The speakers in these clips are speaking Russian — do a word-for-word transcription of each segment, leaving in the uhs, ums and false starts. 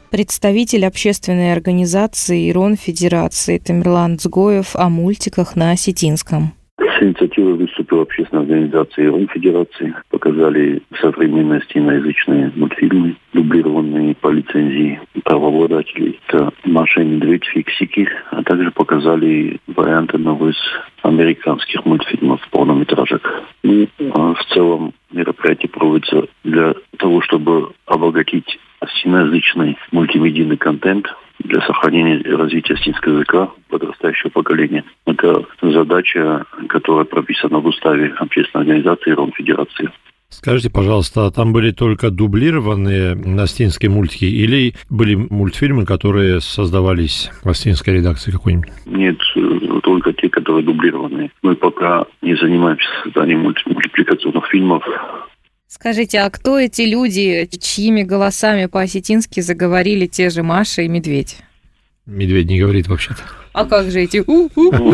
Представитель общественной организации «Ирон Федерации» Тамерлан Цгоев о мультиках на осетинском. С инициативой выступила общественная организация «Ирон Федерации». Показали современные иноязычные мультфильмы, дублированные по лицензии правообладателей. Это «Маша и медведь», «Фиксики», а также показали варианты одного из американских мультфильмов полнометражек. И а, в целом мероприятие проводится для того, чтобы обогатить иноязычный мультимедийный контент для сохранения и развития осетинского языка подрастающего поколения. Это задача, которая прописана в уставе общественной организации «Ирон Федерации». Скажите, пожалуйста, а там были только дублированные осетинские мультики или были мультфильмы, которые создавались в осетинской редакции какой-нибудь? Нет, только те, которые дублированные. Мы пока не занимаемся созданием мультипликационных фильмов. Скажите, а кто эти люди, чьими голосами по-осетински заговорили те же Маша и Медведь? Медведь не говорит вообще-то. А как же эти у-у-у?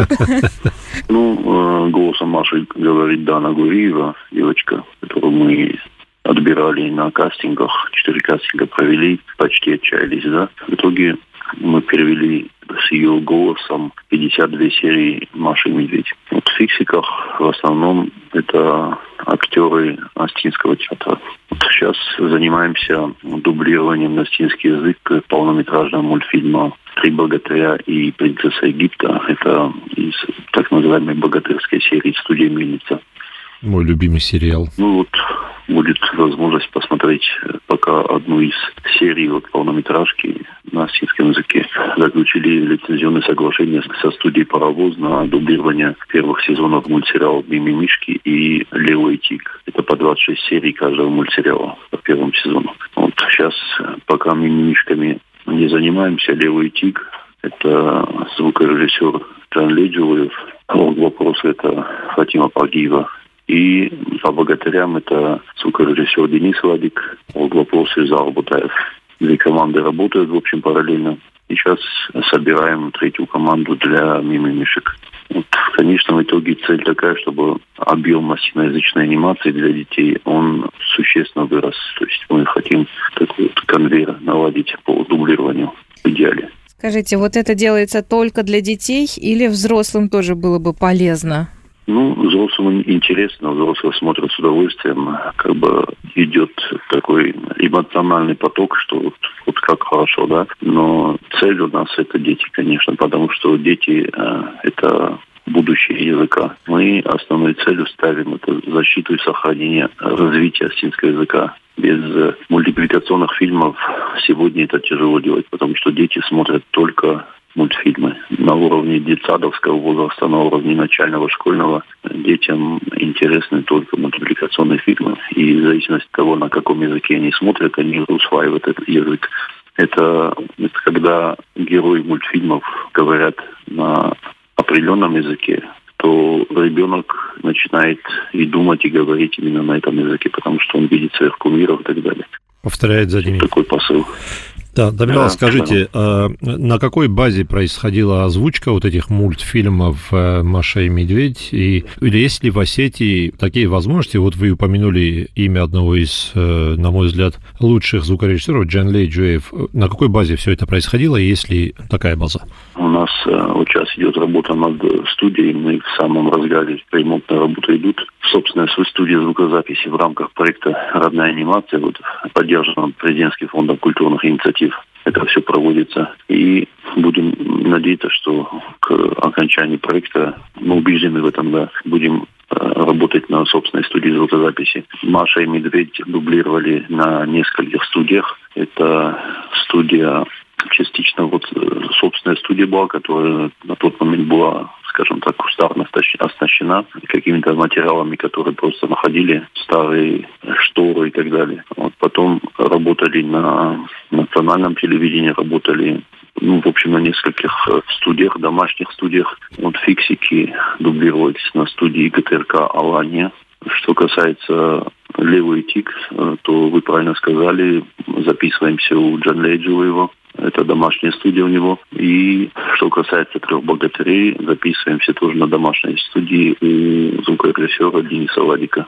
Ну, голосом Маши говорит Дана Гуриева, девочка, которую мы отбирали на кастингах. Четыре кастинга провели, почти отчаялись, да. В итоге мы перевели с ее голосом пятьдесят две серии «Маши и Медведь». Вот в «Фиксиках» в основном это актеры осетинского театра. Вот сейчас занимаемся дублированием на осетинский язык полнометражного мультфильма «Три богатыря и принцесса Египта». Это из так называемой богатырской серии студии «Мельница». Мой любимый сериал. Ну вот, будет возможность посмотреть пока одну из серий вот, полнометражки на осетинском языке. Заключили лицензионное соглашение со студией «Паровоз» на дублирование первых сезонов мультсериалов «Мимимишки» и «Лео и Тиг». Это по двадцать шесть серий каждого мультсериала по первому сезону. Вот сейчас пока «Мимимишками» не занимаемся. «Лео и Тиг» — это звукорежиссер Джан Леджилуев. Вопрос — это Фатима Пагиева. И по богатырям это звукорежиссер Денис Вадик, вопросы Зал Бутаев. Две команды работают, в общем, параллельно. И сейчас собираем третью команду для мимимишек. Вот, в конечном итоге цель такая, чтобы объем осетиноязычной анимации для детей, он существенно вырос. То есть мы хотим такой вот конвейер наладить по дублированию в идеале. Скажите, вот это делается только для детей или взрослым тоже было бы полезно? Ну, взрослым интересно, взрослые смотрят с удовольствием, как бы идет такой эмоциональный поток, что вот, вот как хорошо, да. Но цель у нас это дети, конечно, потому что дети э, это будущее языка. Мы основной целью ставим это защиту и сохранение развития осетинского языка. Без мультипликационных фильмов сегодня это тяжело делать, потому что дети смотрят только мультфильмы. На уровне детсадовского возраста, на уровне начального школьного детям интересны только мультипликационные фильмы. И в зависимости от того, на каком языке они смотрят, они усваивают этот язык. Это, это когда герои мультфильмов говорят на определенном языке, то ребенок начинает и думать, и говорить именно на этом языке, потому что он видит своих кумиров и так далее. Повторяет за ними. Такой посыл. Да, Тамерлан, да, скажите, а на какой базе происходила озвучка вот этих мультфильмов «Маша и Медведь»? И, или есть ли в Осетии такие возможности? Вот вы упомянули имя одного из, на мой взгляд, лучших звукорежиссеров, Джан Лейджуев. На какой базе все это происходило, и есть ли такая база? У нас вот сейчас идет работа над студией, мы в самом разгаре, ремонтные работы идут. Собственно, свою студию звукозаписи в рамках проекта «Родная анимация», вот, поддержанном президентским фондом культурных инициатив. Это все проводится. И будем надеяться, что к окончанию проекта, мы убеждены в этом, да, будем работать на собственной студии звукозаписи. Маша и Медведь дублировали на нескольких студиях. Это студия, частично вот собственная студия была, которая на тот момент была, скажем так, кустарно оснащена какими-то материалами, которые просто находили, старые шторы и так далее. Вот потом работали на национальном телевидении, работали, ну, в общем, на нескольких студиях, домашних студиях. Вот «Фиксики» дублировались на студии ГТРК «Алания». Что касается «Лео и Тиг», то вы правильно сказали, записываемся у Джан Лейджуева. Это домашняя студия у него. И что касается «Трех богатырей», записываемся тоже на домашней студии у звукорежиссера Дениса Вадика.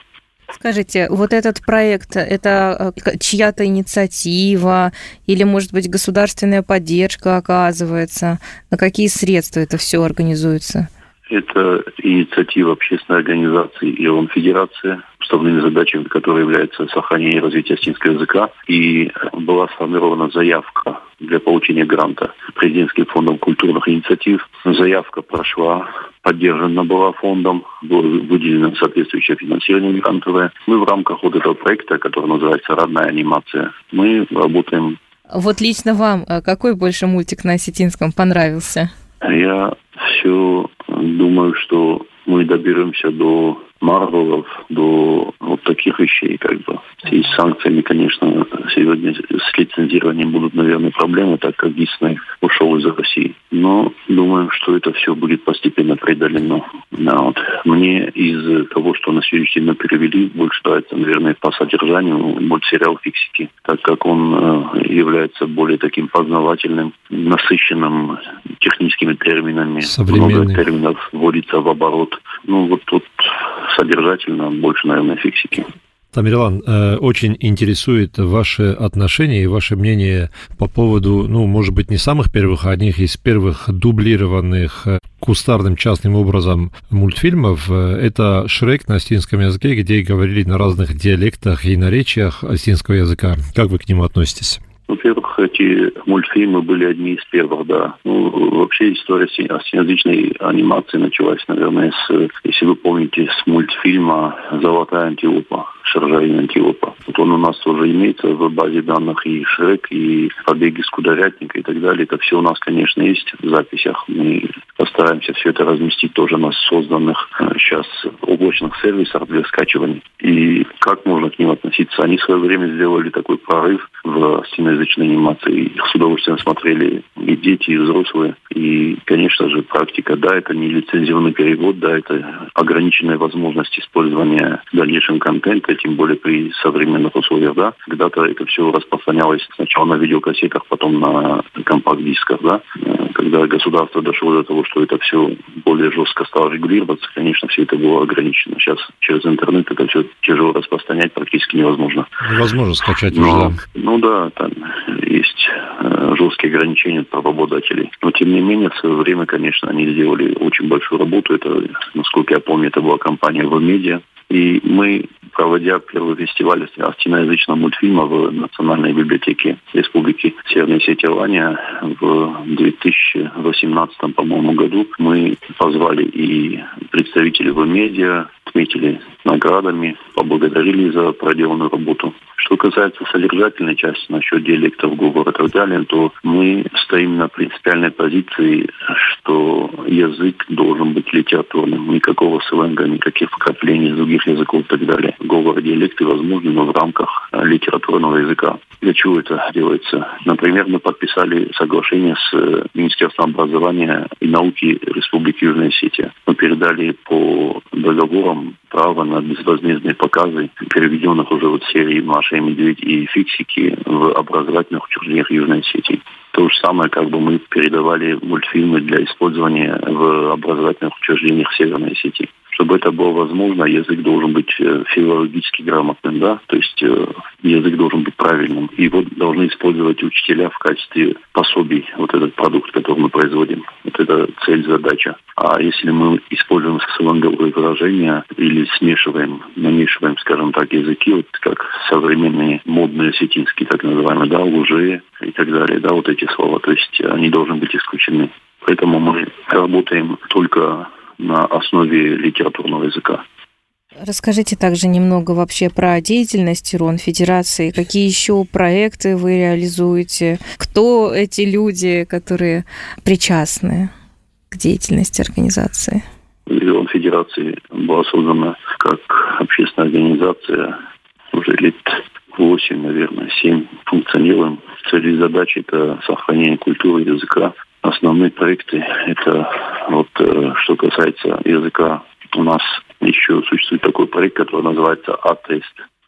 Скажите, вот этот проект, это чья-то инициатива или, может быть, государственная поддержка оказывается? На какие средства это все организуется? Это инициатива общественной организации «Ирон Федерация», уставными задачами которой является сохранение и развитие осетинского языка. И была сформирована заявка для получения гранта президентским фондом культурных инициатив. Заявка прошла, поддержана была фондом, было выделено соответствующее финансирование грантовое. Мы в рамках вот этого проекта, который называется «Родная анимация», мы работаем. Вот лично вам какой больше мультик на осетинском понравился? Я все думаю, что мы доберемся до Марвелов, до вот таких вещей, как бы. И с санкциями, конечно, сегодня с лицензированием будут, наверное, проблемы, так как Дисней ушел из России. Но думаем, что это все будет постепенно преодолено. Да, вот. Мне из того, что на сегодняшний день перевели, больше нравится, наверное, по содержанию мультсериал «Фиксики», так как он э, является более таким познавательным, насыщенным техническими терминами. Много терминов вводится в оборот. Ну, вот тут содержательно больше, наверное, «Фиксики». Тамерлан, очень интересует ваше отношение и ваше мнение по поводу, ну, может быть, не самых первых, а одних из первых дублированных кустарным частным образом мультфильмов. Это «Шрек» на осетинском языке, где говорили на разных диалектах и наречиях осетинского языка. Как вы к нему относитесь? Во-первых, эти мультфильмы были одни из первых, да. Ну, вообще история осетиноязычной анимации началась, наверное, с, если вы помните, с мультфильма «Золотая антилопа», «Шаржавина антилопа». Вот он у нас тоже имеется в базе данных, и «Шрек», и «Побег из Кудовятника» и так далее. Это все у нас, конечно, есть в записях. Мы постараемся все это разместить тоже на созданных сейчас облачных сервисах для скачивания. И как можно к ним относиться? Они в свое время сделали такой прорыв в осетиноязычной анимации. Их с удовольствием смотрели и дети, и взрослые. И, конечно же, практика, да, это не лицензионный перевод, да, это ограниченная возможность использования в дальнейшем контента, тем более при современных условиях, да. Когда-то это все распространялось сначала на видеокассетах, потом на компакт-дисках, да. Когда государство дошло до того, что это все более жестко стало регулироваться, конечно, все это было ограничено. Сейчас через интернет это все тяжело распространять, практически невозможно. Невозможно скачать Но, уже, да. Ну да, там есть э, жесткие ограничения правообладателей. Но, тем не менее, в свое время, конечно, они сделали очень большую работу. Это, насколько я помню, это была компания «Вмедиа». И мы, проводя первый фестиваль осетиноязычного мультфильма в Национальной библиотеке Республики Северная Осетия Алания в две тысячи восемнадцатом, по-моему, году, мы позвали и представителей «Вмедиа», отметили наградами, поблагодарили за проделанную работу. Что касается содержательной части насчет диалектов, говора и так далее, то мы стоим на принципиальной позиции, что язык должен быть литературным. Никакого сленга, никаких вкраплений из других языков и так далее. Говор и диалекты возможны, но в рамках литературного языка. Для чего это делается? Например, мы подписали соглашение с Министерством образования и науки Республики Южная Осетия. Мы передали по договорам право на безвозмездные показы, переведенных уже вот серии «Маша и медведь» и «Фиксики» в образовательных учреждениях Южной Осетии. То же самое, как бы мы передавали мультфильмы для использования в образовательных учреждениях Северной Осетии. Чтобы это было возможно, язык должен быть филологически грамотным, да, то есть язык должен быть правильным. Его должны использовать учителя в качестве пособий, вот этот продукт, который мы производим. Вот это цель, задача. А если мы используем сленговые выражения или смешиваем, намешиваем, скажем так, языки, вот как современные модные осетинские, так называемые, да, лжи и так далее, да, вот эти слова, то есть они должны быть исключены. Поэтому мы работаем только на основе литературного языка. Расскажите также немного вообще про деятельность Ирон Федерации. Какие еще проекты вы реализуете? Кто эти люди, которые причастны к деятельности организации? Ирон Федерации была создана как общественная организация уже лет восемь, наверное, семь функционируем. Цель и задача – это сохранение культуры языка. Основные проекты – это вот что касается языка. У нас еще существует такой проект, который называется «А-тест».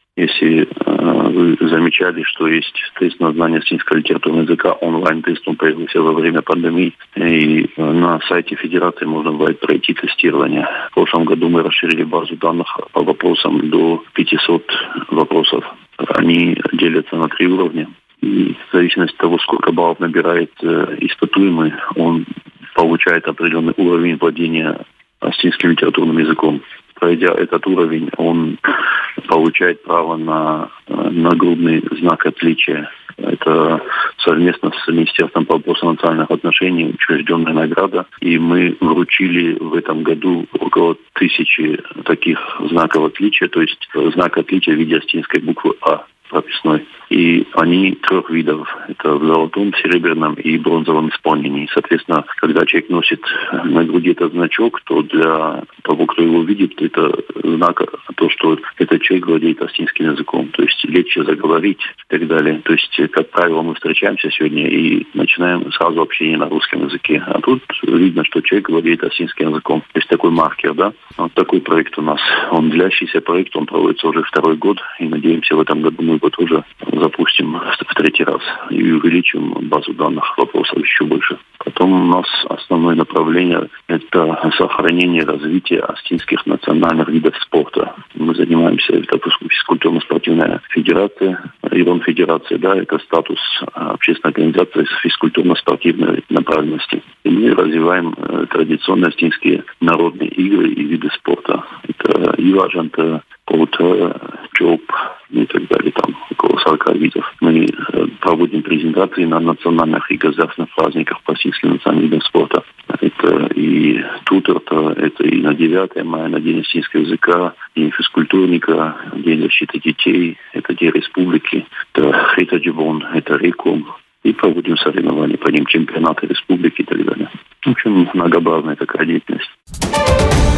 Если э, вы замечали, что есть тест на знание астинского литературного языка, онлайн-тест, он появился во время пандемии, и э, на сайте Федерации можно будет пройти тестирование. В прошлом году мы расширили базу данных по вопросам до пятисот вопросов. Они делятся на три уровня. И в зависимости от того, сколько баллов набирает э, испытуемый, он получает определенный уровень владения астинским литературным языком. Пройдя этот уровень, он получает право на нагрудный знак отличия. Это совместно с Министерством по вопросам национальных отношений учрежденная награда. И мы вручили в этом году около тысячи таких знаков отличия, то есть знак отличия в виде астинской буквы А прописной. И они трех видов. Это в золотом, серебряном и бронзовом исполнении. Соответственно, когда человек носит на груди этот значок, то для того, кто его видит, это знак, то, что этот человек владеет астинским языком. То есть легче заговорить и так далее. То есть, как правило, мы встречаемся сегодня и начинаем сразу общение на русском языке. А тут видно, что человек владеет астинским языком. То есть такой маркер, да? Вот такой проект у нас. Он длящийся проект, он проводится уже второй год. И надеемся, в этом году мы его тоже запустим в третий раз и увеличим базу данных вопросов еще больше. Потом у нас основное направление – это сохранение и развитие астинских национальных видов спорта. Мы занимаемся, это физкультурно-спортивная федерация, ИРОН федерация, да, это статус общественной организации с физкультурно-спортивной направленности. И мы развиваем традиционные астинские народные игры и виды спорта. Это иважанта, полутора, чоп и так далее, там около сорока видов. Мы проводим презентации на национальных и государственных праздниках по астинским национальным видам спорта. Это и тутерта, это и на девятое мая, на День астинского языка, День физкультурника, День защиты детей, это День республики, это Хритаджибон, это Реком. И проводим соревнования, по ним чемпионаты республики и так далее. В общем, многообразная такая деятельность.